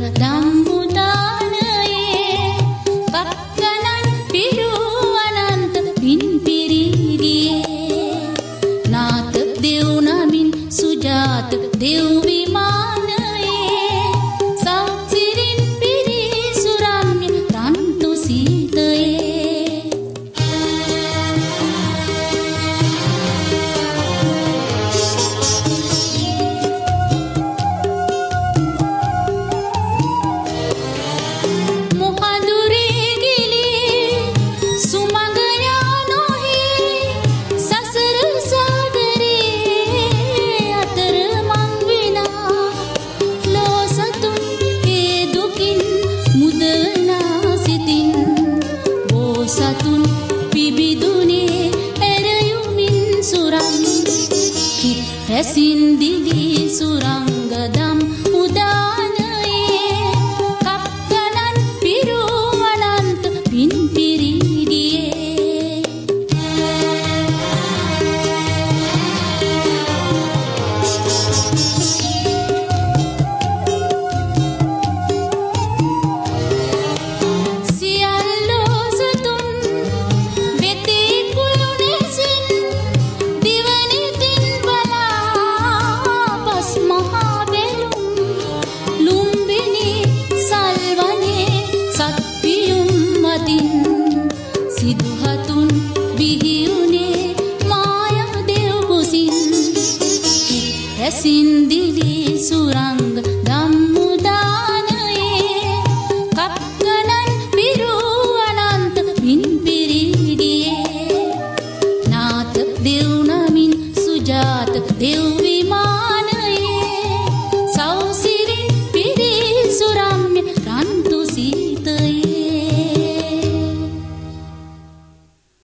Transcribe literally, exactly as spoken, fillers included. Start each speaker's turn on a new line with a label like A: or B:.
A: ධම්මුදානයේ කක්කනන් පිරු අනන්ත පින් පිරිගියේ නාත දෙව් නමින් සුජාත දෙව් විමානයේ සෞසිරින් පිරි සුරම්‍ය තන්තු සීතයේ මොහඳුරේ ගිලි සුමඟ යානොහි සසර සාගරේ අතර මං විනා ලෝ සතුන් ඒ දුකින් මුදවනා සිතින් බෝ සතුන් පිබිදුනේ ඇරයුමින් සුරං කිත් රැසින් දිදී සුරංගදම් උදානයේ කක්කනන් පිරු අනන්ත පින් පිරිගියේ සියල්ලෝ සතුන් වෙතේ කුළුණෙසින් දිවනිතින් බලා පස් මහා බැලුම් ලුම්බිනි සල්වනේ සත්පියුම් මතින් සිදුහතුන් බිහිවුනේ මායා දෙව් කුසින් කිත් රැසින් දිලි සුරංග ධම්මුදානයේ කක්කනන් පිරු අනන්ත පින් පිරිගියේ නාත දෙව් නමින් සුජාත දෙව් විමානයේ